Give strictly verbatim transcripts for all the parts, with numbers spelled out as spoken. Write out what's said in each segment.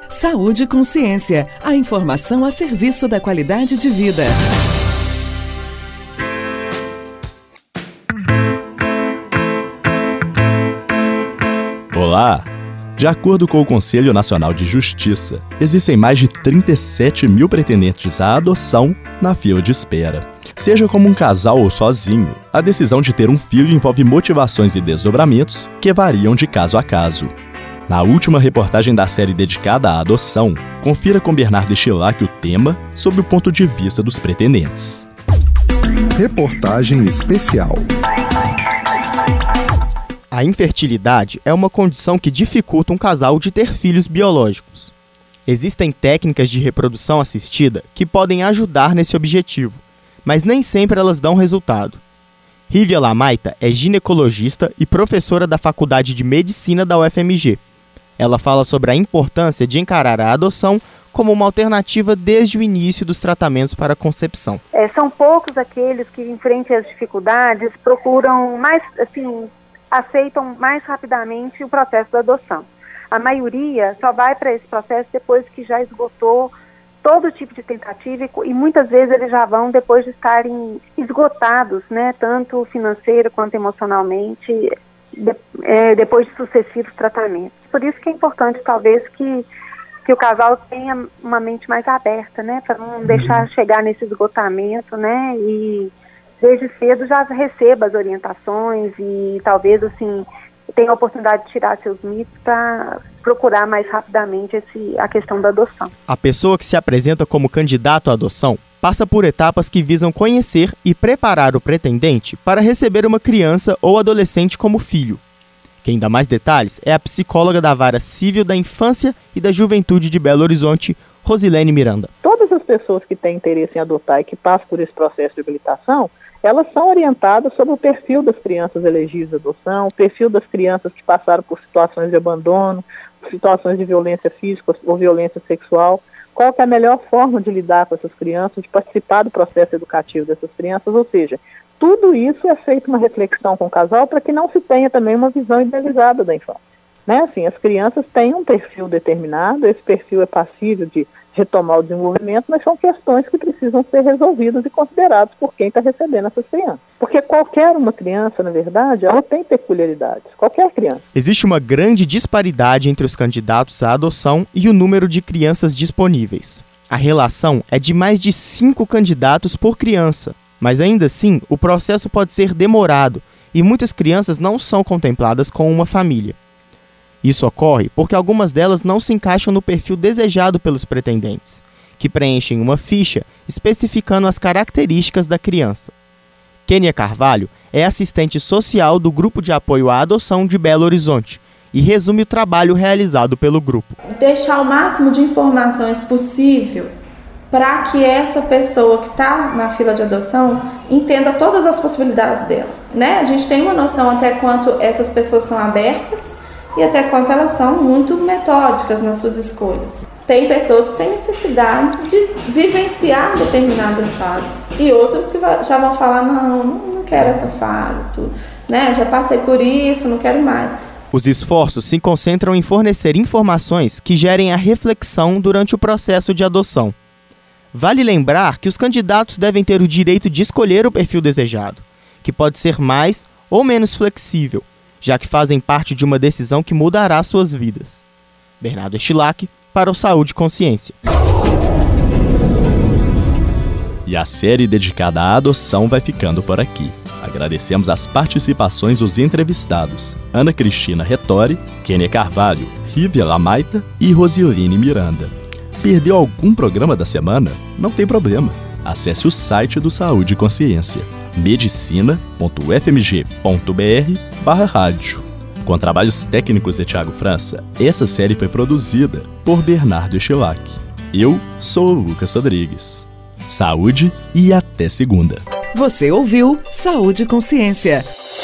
Saúde e Consciência, a informação a serviço da qualidade de vida. Olá! De acordo com o Conselho Nacional de Justiça, existem mais de trinta e sete mil pretendentes à adoção na fila de espera. Seja como um casal ou sozinho, a decisão de ter um filho envolve motivações e desdobramentos que variam de caso a caso. Na última reportagem da série dedicada à adoção, confira com Bernardo Estilac o tema sob o ponto de vista dos pretendentes. Reportagem especial. A infertilidade é uma condição que dificulta um casal de ter filhos biológicos. Existem técnicas de reprodução assistida que podem ajudar nesse objetivo, mas nem sempre elas dão resultado. Rívia Lamaita é ginecologista e professora da Faculdade de Medicina da U F M G. Ela fala sobre a importância de encarar a adoção como uma alternativa desde o início dos tratamentos para a concepção. É, são poucos aqueles que, em frente às dificuldades, procuram mais, assim, aceitam mais rapidamente o processo da adoção. A maioria só vai para esse processo depois que já esgotou todo tipo de tentativa e muitas vezes eles já vão depois de estarem esgotados, né, tanto financeiro quanto emocionalmente, de, é, depois de sucessivos tratamentos. Por isso que é importante, talvez, que, que o casal tenha uma mente mais aberta, né, para não deixar chegar nesse esgotamento, né, e desde cedo já receba as orientações e talvez, assim, tenha a oportunidade de tirar seus mitos para procurar mais rapidamente esse, a questão da adoção. A pessoa que se apresenta como candidato à adoção passa por etapas que visam conhecer e preparar o pretendente para receber uma criança ou adolescente como filho. Quem dá mais detalhes é a psicóloga da Vara Civil da Infância e da Juventude de Belo Horizonte, Rosilene Miranda. Todas as pessoas que têm interesse em adotar e que passam por esse processo de habilitação, elas são orientadas sobre o perfil das crianças elegíveis à adoção, o perfil das crianças que passaram por situações de abandono, situações de violência física ou violência sexual, qual que é a melhor forma de lidar com essas crianças, de participar do processo educativo dessas crianças, ou seja, tudo isso é feito uma reflexão com o casal para que não se tenha também uma visão idealizada da infância. Né? Assim, as crianças têm um perfil determinado, esse perfil é passível de retomar o desenvolvimento, mas são questões que precisam ser resolvidas e consideradas por quem está recebendo essas crianças. Porque qualquer uma criança, na verdade, ela tem peculiaridades, qualquer criança. Existe uma grande disparidade entre os candidatos à adoção e o número de crianças disponíveis. A relação é de mais de cinco candidatos por criança, mas ainda assim o processo pode ser demorado e muitas crianças não são contempladas com uma família. Isso ocorre porque algumas delas não se encaixam no perfil desejado pelos pretendentes, que preenchem uma ficha especificando as características da criança. Kênia Carvalho é assistente social do Grupo de Apoio à Adoção de Belo Horizonte e resume o trabalho realizado pelo grupo. Deixar o máximo de informações possível para que essa pessoa que está na fila de adoção entenda todas as possibilidades dela. Né? A gente tem uma noção até quanto essas pessoas são abertas e até quanto elas são muito metódicas nas suas escolhas. Tem pessoas que têm necessidade de vivenciar determinadas fases e outros que já vão falar, não, não quero essa fase, tudo, né? Já passei por isso, não quero mais. Os esforços se concentram em fornecer informações que gerem a reflexão durante o processo de adoção. Vale lembrar que os candidatos devem ter o direito de escolher o perfil desejado, que pode ser mais ou menos flexível, já que fazem parte de uma decisão que mudará suas vidas. Bernardo Estilac, para o Saúde e Consciência. E a série dedicada à adoção vai ficando por aqui. Agradecemos as participações dos entrevistados, Ana Cristina Retori, Kênia Carvalho, Rívia Lamaita e Rosilene Miranda. Perdeu algum programa da semana? Não tem problema. Acesse o site do Saúde e Consciência, medicina ponto u f m g ponto b r barra rádio. Com trabalhos técnicos de Thiago França, essa série foi produzida por Bernardo Estilac. Eu sou o Lucas Rodrigues. Saúde e até segunda. Você ouviu Saúde e Consciência.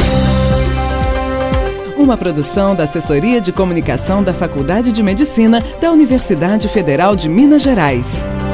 Uma produção da Assessoria de Comunicação da Faculdade de Medicina da Universidade Federal de Minas Gerais.